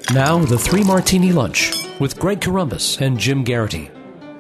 Now, the Three Martini Lunch with Greg Corombos and Jim Garrity.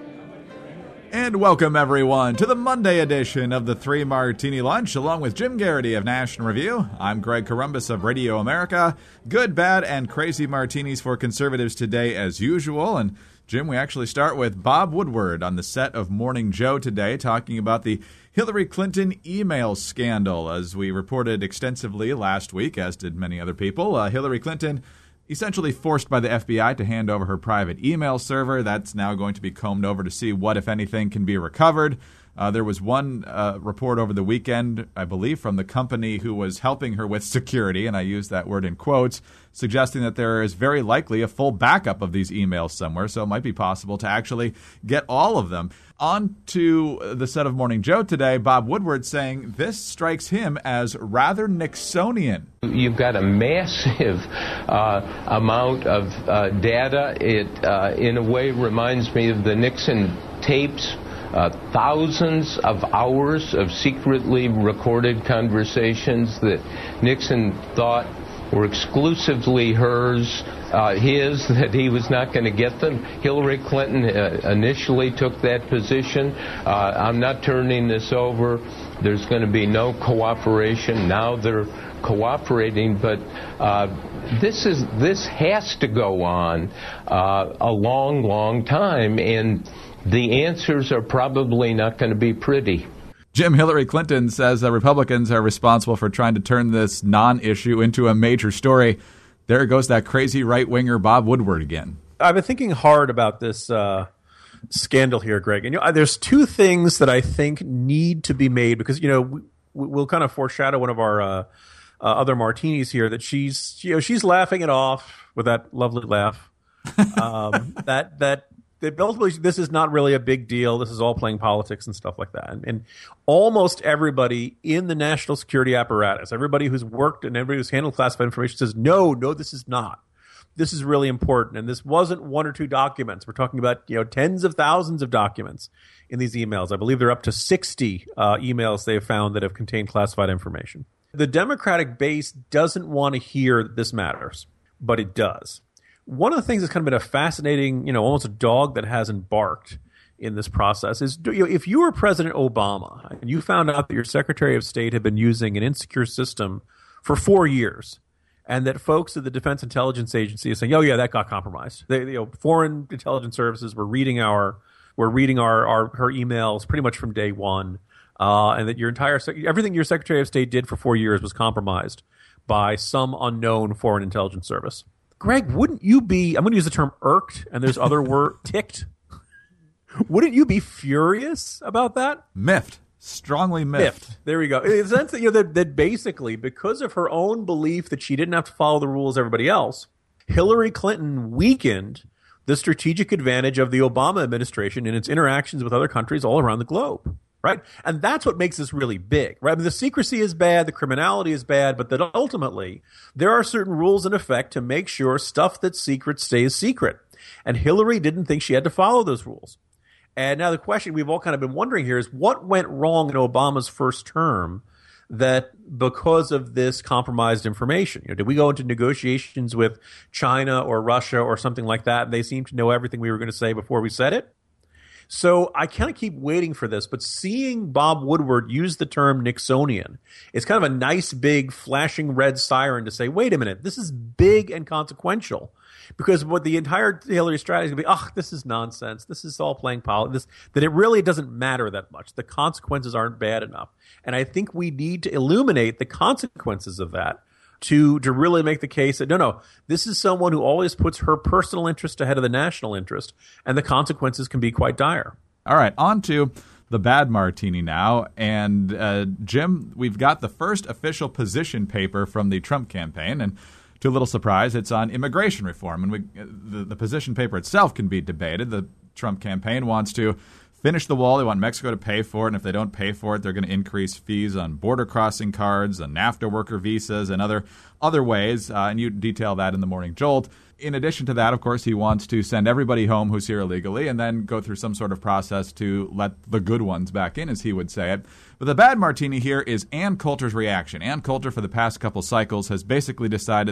And welcome, everyone, to the Monday edition of the Three Martini Lunch, along with Jim Garrity of National Review. I'm Greg Corombos of Radio America. Good, bad, and crazy martinis for conservatives today, as usual. And, Jim, we actually start with Bob Woodward on the set of Morning Joe today, talking about the Hillary Clinton email scandal. As we reported extensively last week, as did many other people, Hillary Clinton essentially forced by the FBI to hand over her private email server. That's now going to be combed over to see what, if anything, can be recovered. There was one report over the weekend, I believe, from the company who was helping her with security, and I use that word in quotes, suggesting that there is very likely a full backup of these emails somewhere, so it might be possible to actually get all of them. On to the set of Morning Joe today, Bob Woodward saying this strikes him as rather Nixonian. You've got a massive amount of data. It, in a way, reminds me of the Nixon tapes. Thousands of hours of secretly recorded conversations that Nixon thought were exclusively his, that he was not going to get them. Hillary Clinton initially took that position. I'm not turning this over. There's going to be no cooperation. Now they're cooperating, but this has to go on a long, long time, and the answers are probably not going to be pretty. Jim, Hillary Clinton says that Republicans are responsible for trying to turn this non-issue into a major story. There goes that crazy right-winger Bob Woodward again. I've been thinking hard about this scandal here, Greg. And there's two things that I think need to be made because, we'll kind of foreshadow one of our other martinis here that she's laughing it off with that lovely laugh. That ultimately, this is not really a big deal. This is all playing politics and stuff like that. And almost everybody in the national security apparatus, everybody who's worked and everybody who's handled classified information says, no, this is not. This is really important. And this wasn't one or two documents. We're talking about, tens of thousands of documents in these emails. I believe they're up to 60 emails they've found that have contained classified information. The Democratic base doesn't want to hear that this matters, but it does. One of the things that's kind of been a fascinating, almost a dog that hasn't barked in this process is, if you were President Obama and you found out that your Secretary of State had been using an insecure system for 4 years, and that folks at the Defense Intelligence Agency are saying, "Oh yeah, that got compromised." Foreign intelligence services were reading her emails pretty much from day one, and that everything your Secretary of State did for 4 years was compromised by some unknown foreign intelligence service. Greg, wouldn't you be, I'm going to use the term irked, and there's other word, ticked. Wouldn't you be furious about that? Miffed. Strongly miffed. There we go. In the sense that, that basically, because of her own belief that she didn't have to follow the rules of everybody else, Hillary Clinton weakened the strategic advantage of the Obama administration in its interactions with other countries all around the globe. Right? And that's what makes this really big, right? I mean, the secrecy is bad, the criminality is bad, but that ultimately there are certain rules in effect to make sure stuff that's secret stays secret. And Hillary didn't think she had to follow those rules. And now the question we've all kind of been wondering here is what went wrong in Obama's first term that because of this compromised information? Did we go into negotiations with China or Russia or something like that, and they seemed to know everything we were going to say before we said it? So I kind of keep waiting for this, but seeing Bob Woodward use the term Nixonian, it's kind of a nice big flashing red siren to say, wait a minute, this is big and consequential. Because what the entire Hillary strategy is going to be, this is nonsense. This is all playing politics. That it really doesn't matter that much. The consequences aren't bad enough. And I think we need to illuminate the consequences of that to really make the case that, no, this is someone who always puts her personal interest ahead of the national interest, and the consequences can be quite dire. All right, on to the bad martini now. And, Jim, we've got the first official position paper from the Trump campaign, and to a little surprise, it's on immigration reform. And the position paper itself can be debated. The Trump campaign wants to finish the wall. They want Mexico to pay for it, and if they don't pay for it, they're going to increase fees on border crossing cards, on NAFTA worker visas, and other ways, and you detail that in the Morning Jolt. In addition to that, of course, he wants to send everybody home who's here illegally and then go through some sort of process to let the good ones back in, as he would say it. But the bad martini here is Ann Coulter's reaction. Ann Coulter, for the past couple cycles, has basically decided that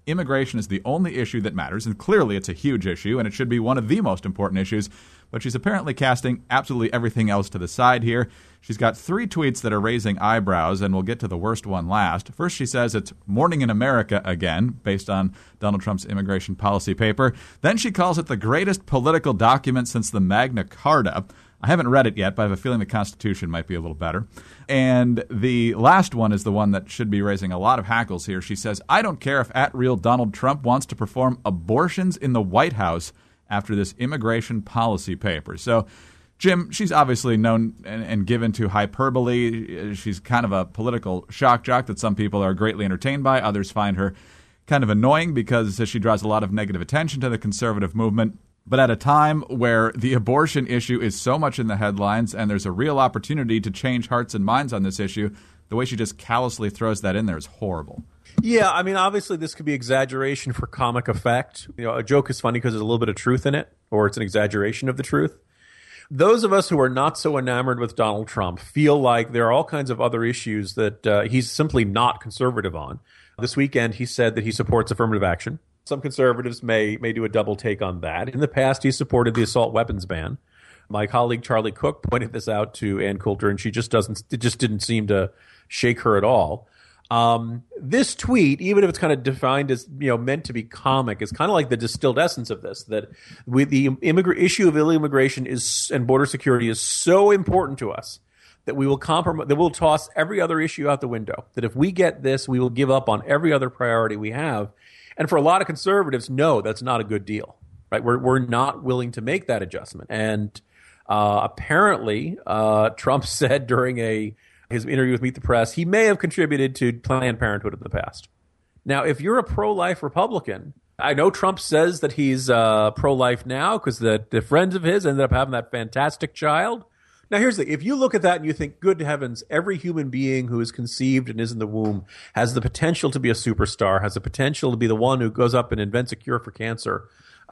immigration is the only issue that matters, and clearly it's a huge issue, and it should be one of the most important issues, but she's apparently casting absolutely everything else to the side here. She's got 3 tweets that are raising eyebrows, and we'll get to the worst one last. First, she says it's Morning in America again, based on Donald Trump's immigration policy paper. Then she calls it the greatest political document since the Magna Carta. I haven't read it yet, but I have a feeling the Constitution might be a little better. And the last one is the one that should be raising a lot of hackles here. She says, I don't care if @real Donald Trump wants to perform abortions in the White House after this immigration policy paper. So, Jim, she's obviously known and given to hyperbole. She's kind of a political shock jock that some people are greatly entertained by. Others find her kind of annoying because she draws a lot of negative attention to the conservative movement. But at a time where the abortion issue is so much in the headlines and there's a real opportunity to change hearts and minds on this issue, the way she just callously throws that in there is horrible. Yeah, I mean, obviously this could be exaggeration for comic effect. You know, a joke is funny because there's a little bit of truth in it, or it's an exaggeration of the truth. Those of us who are not so enamored with Donald Trump feel like there are all kinds of other issues that he's simply not conservative on. This weekend, he said that he supports affirmative action. Some conservatives may do a double take on that. In the past, he supported the assault weapons ban. My colleague Charlie Cook pointed this out to Ann Coulter, and it just didn't seem to shake her at all. This tweet, even if it's kind of defined as, meant to be comic, is kind of like the distilled essence of this, that the issue of illegal immigration and border security is so important to us that we will toss every other issue out the window. That if we get this, we will give up on every other priority we have. And for a lot of conservatives, no, that's not a good deal, right? We're not willing to make that adjustment. And apparently, Trump said during his interview with Meet the Press, he may have contributed to Planned Parenthood in the past. Now, if you're a pro-life Republican, I know Trump says that he's pro-life now because the friends of his ended up having that fantastic child. Now, here's the thing. If you look at that and you think, good heavens, every human being who is conceived and is in the womb has the potential to be a superstar, has the potential to be the one who goes up and invents a cure for cancer,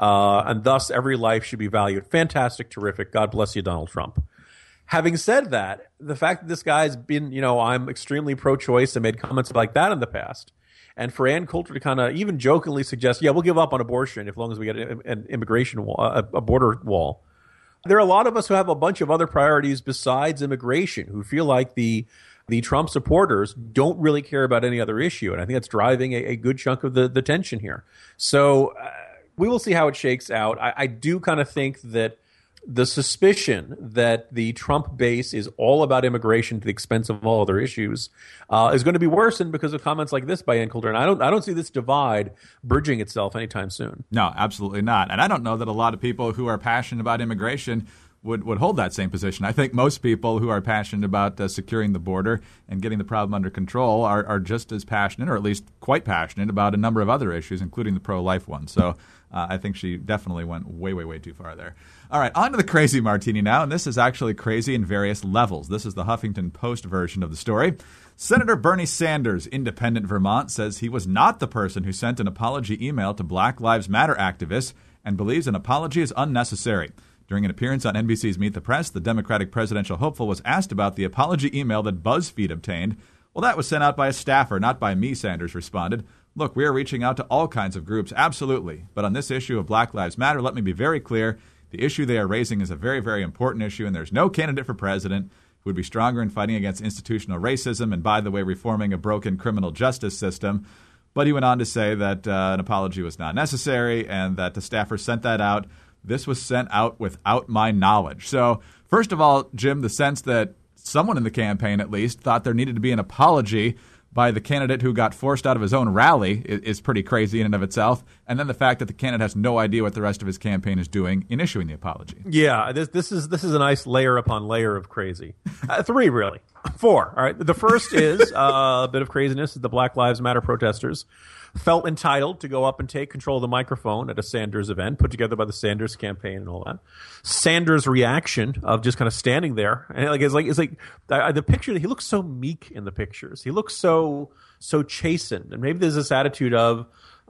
and thus every life should be valued. Fantastic, terrific. God bless you, Donald Trump. Having said that, the fact that this guy's been, I'm extremely pro-choice and made comments like that in the past, and for Ann Coulter to kind of even jokingly suggest, yeah, we'll give up on abortion as long as we get an immigration wall, a border wall. There are a lot of us who have a bunch of other priorities besides immigration who feel like the Trump supporters don't really care about any other issue. And I think that's driving a good chunk of the tension here. So we will see how it shakes out. I do kind of think that the suspicion that the Trump base is all about immigration to the expense of all other issues is going to be worsened because of comments like this by Ann Coulter. And I don't see this divide bridging itself anytime soon. No, absolutely not. And I don't know that a lot of people who are passionate about immigration would hold that same position. I think most people who are passionate about securing the border and getting the problem under control are just as passionate, or at least quite passionate, about a number of other issues, including the pro-life one. So I think she definitely went way, way, way too far there. All right, on to the crazy martini now, and this is actually crazy in various levels. This is the Huffington Post version of the story. Senator Bernie Sanders, independent Vermont, says he was not the person who sent an apology email to Black Lives Matter activists and believes an apology is unnecessary. During an appearance on NBC's Meet the Press, the Democratic presidential hopeful was asked about the apology email that BuzzFeed obtained. Well, that was sent out by a staffer, not by me, Sanders responded. Look, we are reaching out to all kinds of groups, absolutely. But on this issue of Black Lives Matter, let me be very clear. The issue they are raising is a very, very important issue, and there's no candidate for president who would be stronger in fighting against institutional racism and, by the way, reforming a broken criminal justice system. But he went on to say that an apology was not necessary and that the staffer sent that out. This was sent out without my knowledge. So, first of all, Jim, the sense that someone in the campaign, at least, thought there needed to be an apology by the candidate who got forced out of his own rally is pretty crazy in and of itself. And then the fact that the candidate has no idea what the rest of his campaign is doing in issuing the apology. Yeah, this is a nice layer upon layer of crazy. 3, really. 4. All right. The first is a bit of craziness. The Black Lives Matter protesters felt entitled to go up and take control of the microphone at a Sanders event put together by the Sanders campaign and all that. Sanders' reaction of just kind of standing there, and it's like the picture. He looks so meek in the pictures. He looks so chastened, and maybe there's this attitude of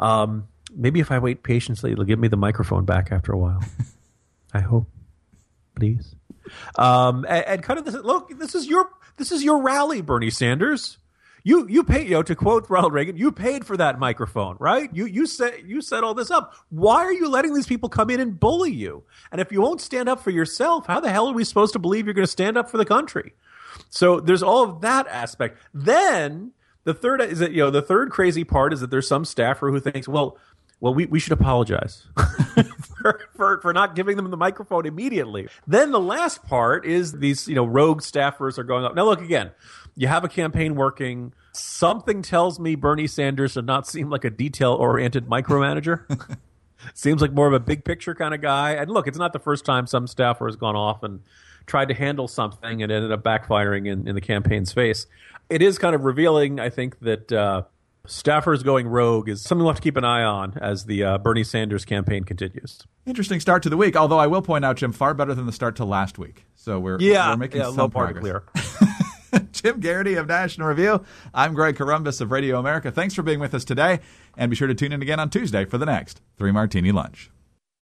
maybe if I wait patiently, it'll give me the microphone back after a while. I hope, please. And kind of this. Look, this is your rally, Bernie Sanders. You paid, to quote Ronald Reagan, you paid for that microphone, right? You set all this up. Why are you letting these people come in and bully you? And if you won't stand up for yourself, how the hell are we supposed to believe you're going to stand up for the country? So there's all of that aspect. Then the third is that, the third crazy part is that there's some staffer who thinks, well, we should apologize for not giving them the microphone immediately. Then the last part is these, rogue staffers are going up. Now, look, again, you have a campaign working. Something tells me Bernie Sanders does not seem like a detail-oriented micromanager. Seems like more of a big picture kind of guy. And look, it's not the first time some staffer has gone off and tried to handle something and ended up backfiring in the campaign's face. It is kind of revealing, I think, that staffers going rogue is something we'll have to keep an eye on as the Bernie Sanders campaign continues. Interesting start to the week, although I will point out, Jim, far better than the start to last week. So we're making some progress. Clear. Jim Garrity of National Review. I'm Greg Corombos of Radio America. Thanks for being with us today, and be sure to tune in again on Tuesday for the next 3 Martini Lunch.